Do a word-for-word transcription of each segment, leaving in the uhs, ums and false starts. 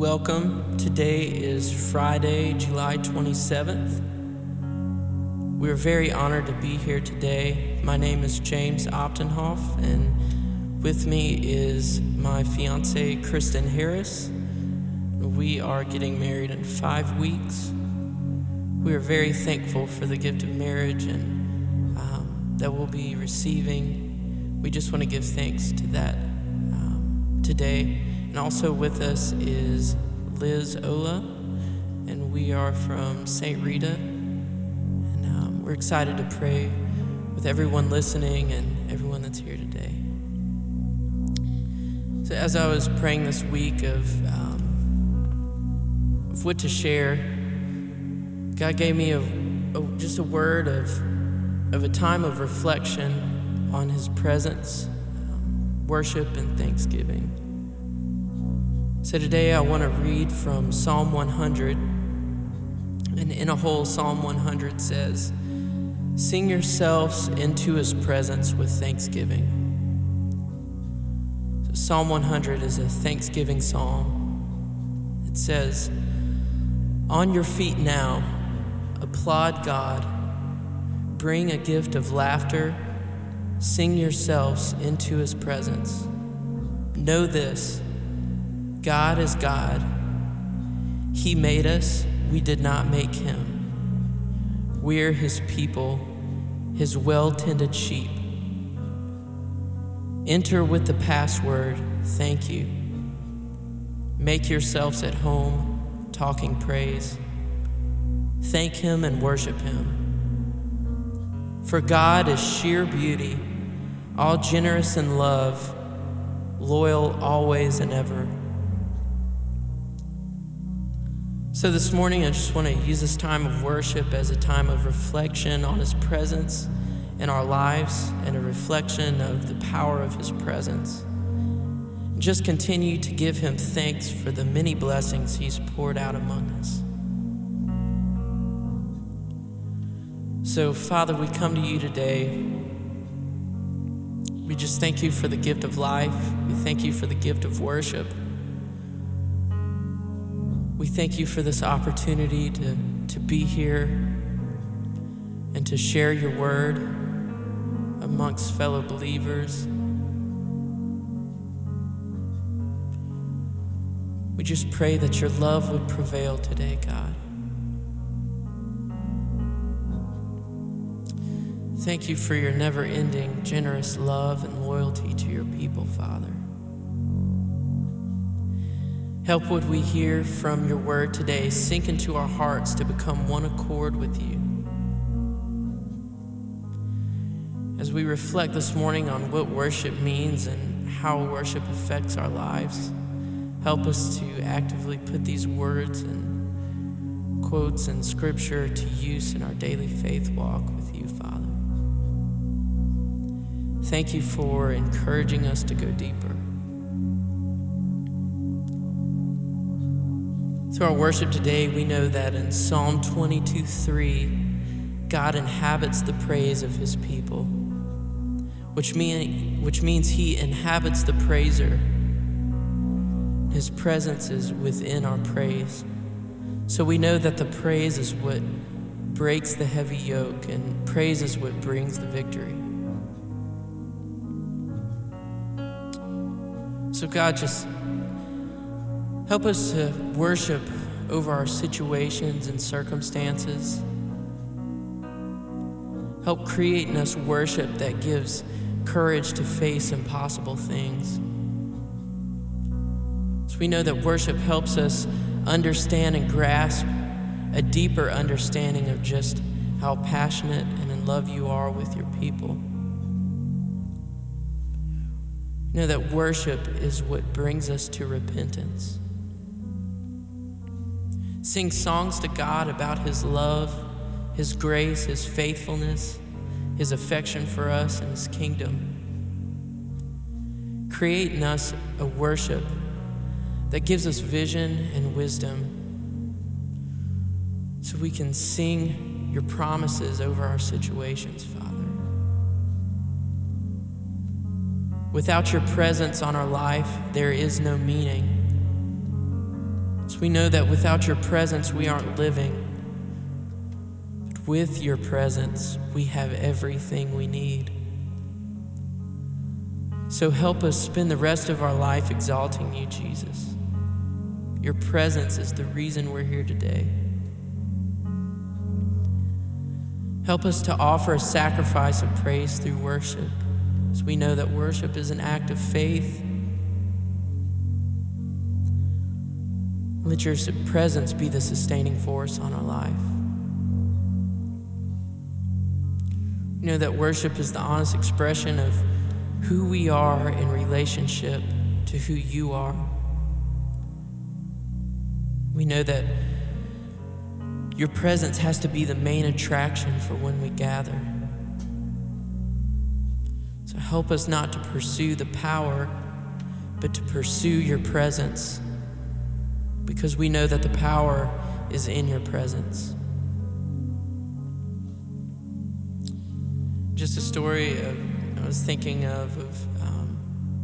Welcome. Today is Friday, July twenty-seventh. We're very honored to be here today. My name is James Optenhoff, and with me is my fiancée, Kristen Harris. We are getting married in five weeks. We are very thankful for the gift of marriage and um, that we'll be receiving. We just want to give thanks to that um, today. And also with us is Liz Ola, and we are from Saint Rita. And um, we're excited to pray with everyone listening and everyone that's here today. So as I was praying this week of, um, of what to share, God gave me a, a, just a word of, of a time of reflection on His presence, um, worship, and thanksgiving. So today I want to read from Psalm one hundred, and in a whole, Psalm one hundred says, "Sing yourselves into His presence with thanksgiving." So Psalm one hundred is a thanksgiving psalm. It says, "On your feet now, applaud God, bring a gift of laughter, sing yourselves into His presence. Know this, God is God. He made us, we did not make Him. We're His people, His well-tended sheep. Enter with the password, thank you. Make yourselves at home, talking praise. Thank Him and worship Him. For God is sheer beauty, all generous in love, loyal always and ever." So this morning, I just want to use this time of worship as a time of reflection on His presence in our lives and a reflection of the power of His presence. Just continue to give Him thanks for the many blessings He's poured out among us. So, Father, we come to You today. We just thank You for the gift of life. We thank You for the gift of worship. We thank You for this opportunity to, to be here and to share Your word amongst fellow believers. We just pray that Your love would prevail today, God. Thank You for Your never-ending, generous love and loyalty to Your people, Father. Help what we hear from Your word today sink into our hearts to become one accord with You. As we reflect this morning on what worship means and how worship affects our lives, help us to actively put these words and quotes and scripture to use in our daily faith walk with You, Father. Thank You for encouraging us to go deeper. Through our worship today, we know that in Psalm twenty-two three, God inhabits the praise of His people, which, mean, which means He inhabits the praiser. His presence is within our praise. So we know that the praise is what breaks the heavy yoke, and praise is what brings the victory. So God, just help us to worship over our situations and circumstances. Help create in us worship that gives courage to face impossible things. So we know that worship helps us understand and grasp a deeper understanding of just how passionate and in love You are with Your people. You know that worship is what brings us to repentance. Sing songs to God about His love, His grace, His faithfulness, His affection for us, and His kingdom. Create in us a worship that gives us vision and wisdom so we can sing Your promises over our situations, Father. Without Your presence on our life, there is no meaning. So we know that without your presence, we aren't living. But with your presence, we have everything we need. So help us spend the rest of our life exalting you, Jesus. Your presence is the reason we're here today. Help us to offer a sacrifice of praise through worship, as we know that worship is an act of faith. Let your presence be the sustaining force on our life. We know that worship is the honest expression of who we are in relationship to who you are. We know that your presence has to be the main attraction for when we gather. So help us not to pursue the power, but to pursue your presence, because we know that the power is in your presence. Just a story of, I was thinking of, of um,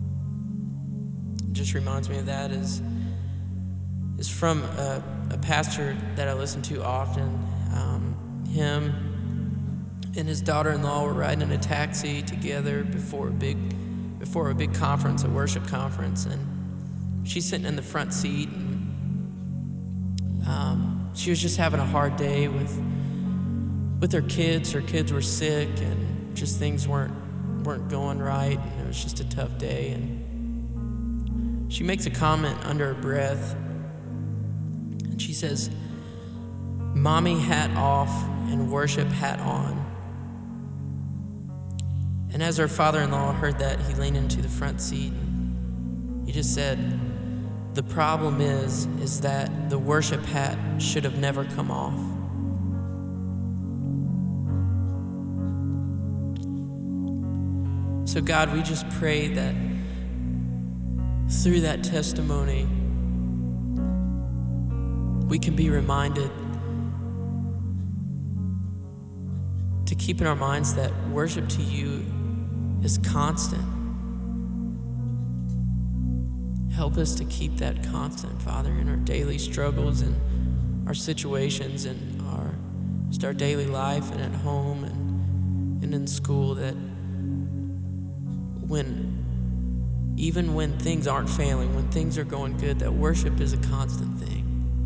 just reminds me of that, is, is from a, a pastor that I listen to often. Um, him and his daughter-in-law were riding in a taxi together before a big, before a big conference, a worship conference, and she's sitting in the front seat, and um, she was just having a hard day with with her kids. Her kids were sick, and just things weren't weren't going right, and it was just a tough day. And she makes a comment under her breath, and she says, "Mommy hat off and worship hat on." And as her father-in-law heard that, he leaned into the front seat and he just said, "The problem is, is that the worship hat should have never come off." So God, we just pray that through that testimony, we can be reminded to keep in our minds that worship to you is constant. Help us to keep that constant, Father, in our daily struggles and our situations and our just our daily life and at home and, and in school, that when even when things aren't failing, when things are going good, that worship is a constant thing.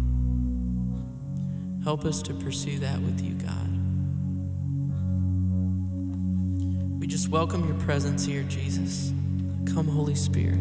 Help us to pursue that with you, God. We just welcome your presence here, Jesus. Come, Holy Spirit.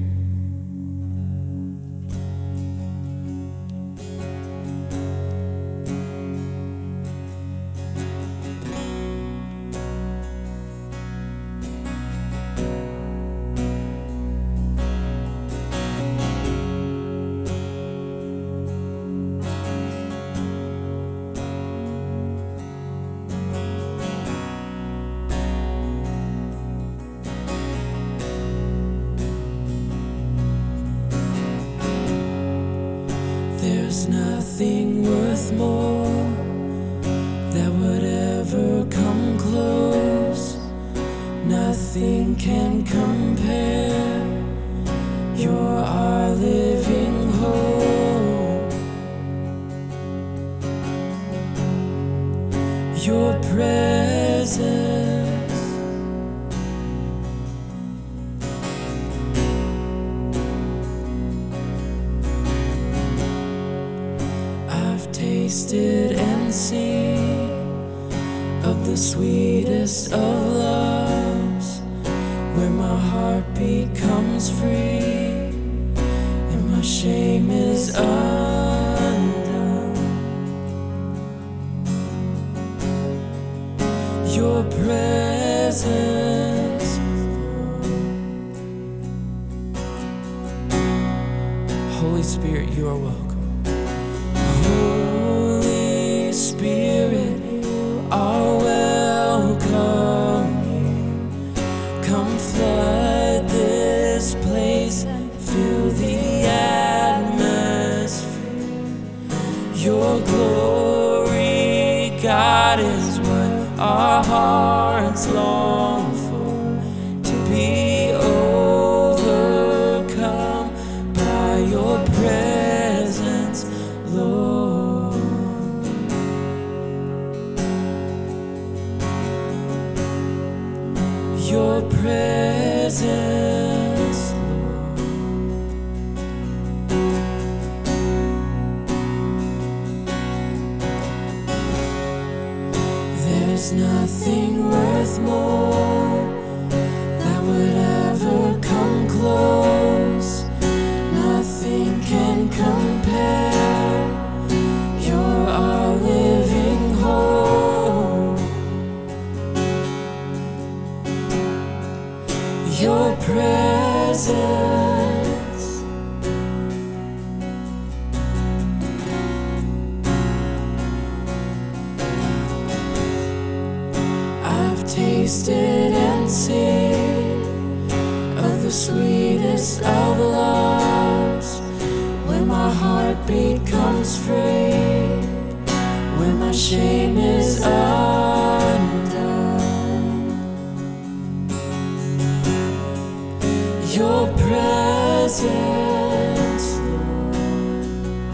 There's nothing worth more that would ever come close. Nothing can compare. You're our living hope. Your presence tasted and seen of the sweetest of loves, where my heart becomes free and my shame is undone. Your presence, Holy Spirit, you are welcome. Holy Spirit, you are welcome here. Come flood this place and fill the atmosphere. Your glory, God, is what our hearts long for, to be overcome by your presence. Your presence, Lord. There's nothing worth more that would ever come close. Nothing can compare. You're our living hope. Your presence, I've tasted and seen of the sweetest of loves, when my heart becomes free, when my shame is undone. Your presence, Lord.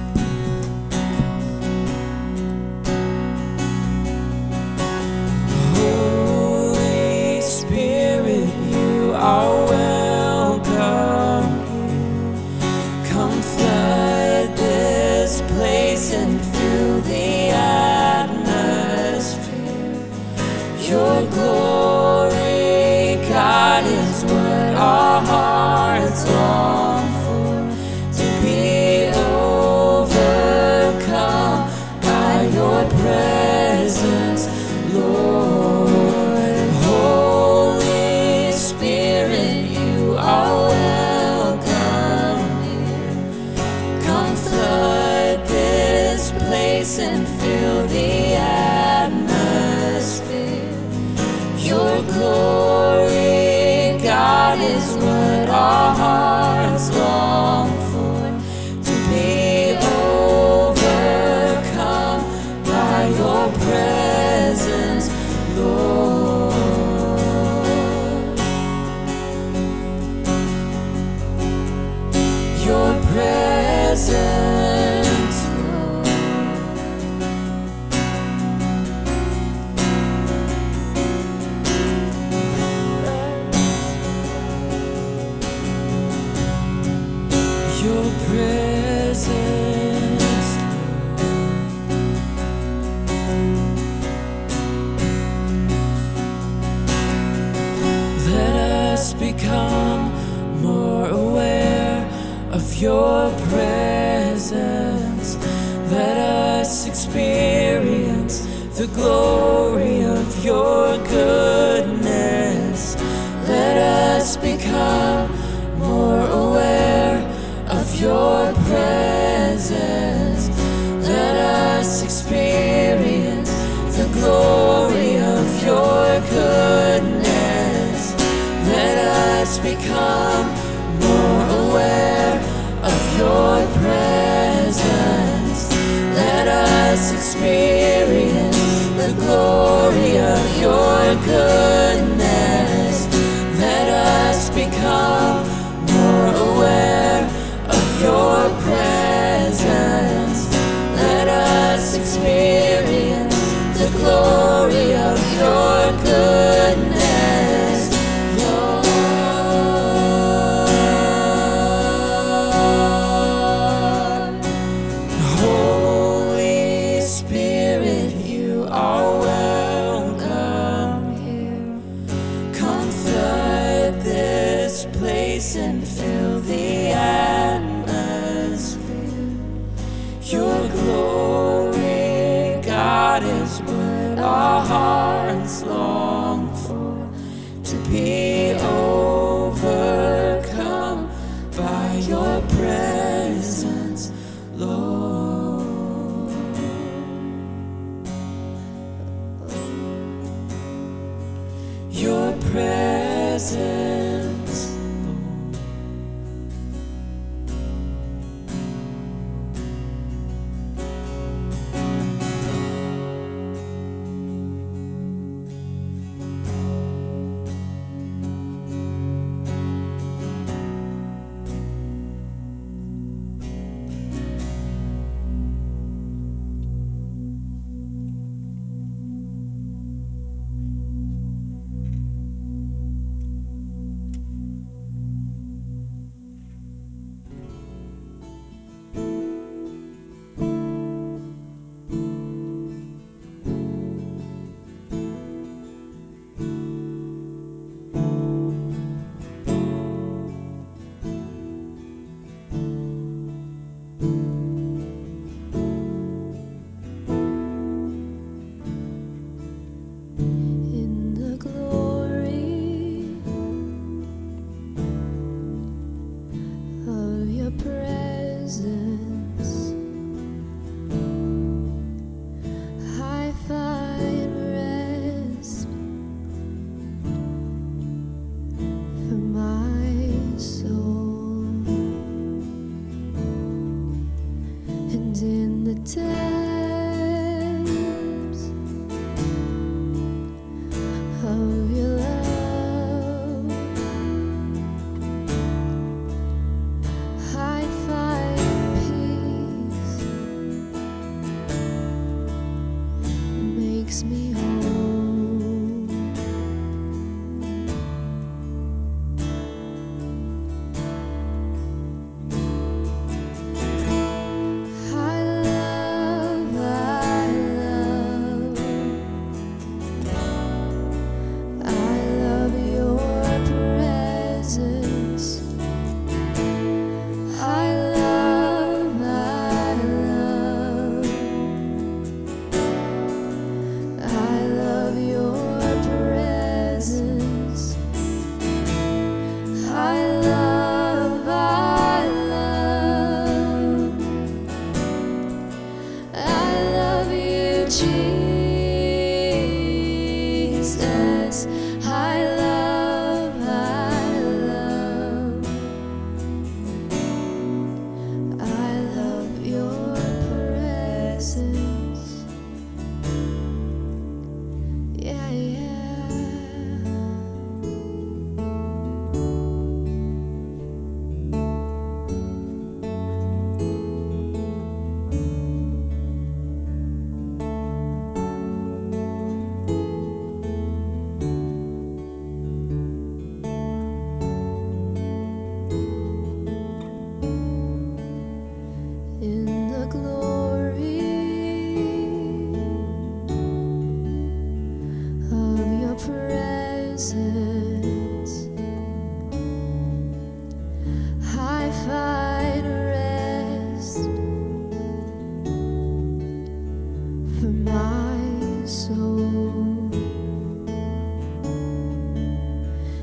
Holy Spirit, you are welcome here. Come flood this place and fill the atmosphere. Your glory, God, is what our hearts long for, to be overcome by your presence, Lord. Holy Spirit, you are welcome here. Come flood this place and fill the atmosphere. Your glory, God, is what our hearts long for, to be overcome by your presence, Lord. Your presence, Lord. Your presence, Lord. Let us become more aware of your presence. Let us experience the glory of your goodness. Let us become more aware of your presence. Let us experience the glory of your goodness. Let us become more aware of your presence. Let us experience the glory of your goodness. Let us become more aware of your presence. Let us experience the glory of your goodness, Lord. Holy Spirit, you are welcome here. Come flood this place and fill the atmosphere. Your glory, God, is what our hearts long for, to be overcome by your presence, Lord. Your presence, Lord.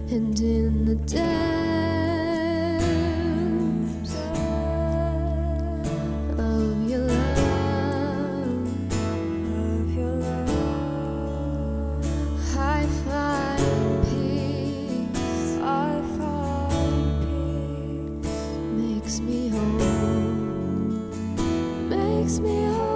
and in the depths of your love, of your love, I find peace. I find peace. Makes me whole. Makes me whole.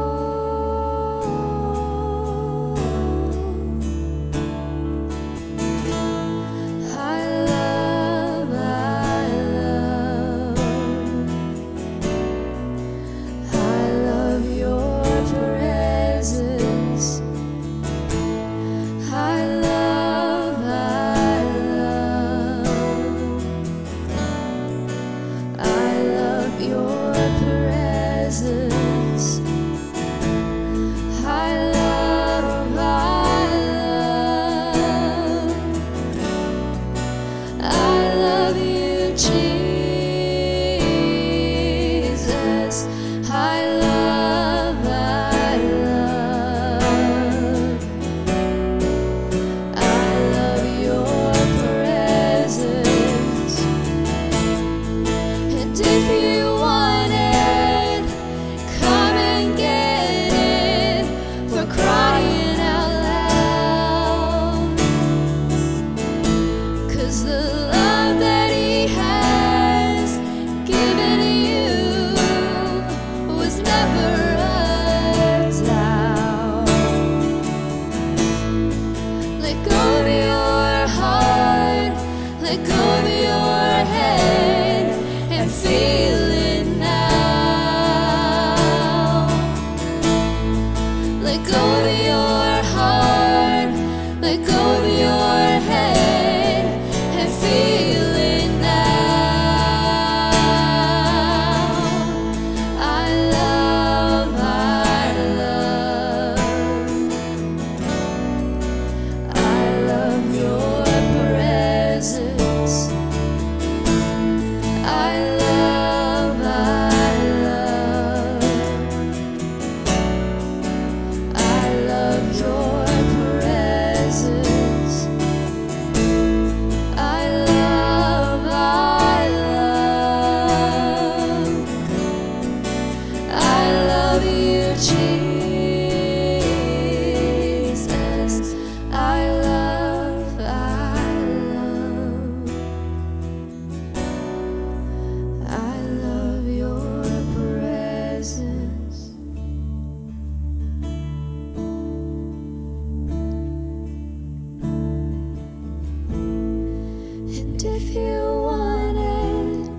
If you want it,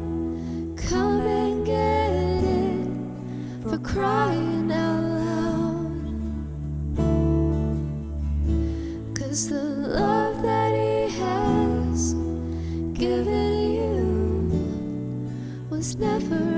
come and get it, for crying out loud. 'Cause the love that he has given you was never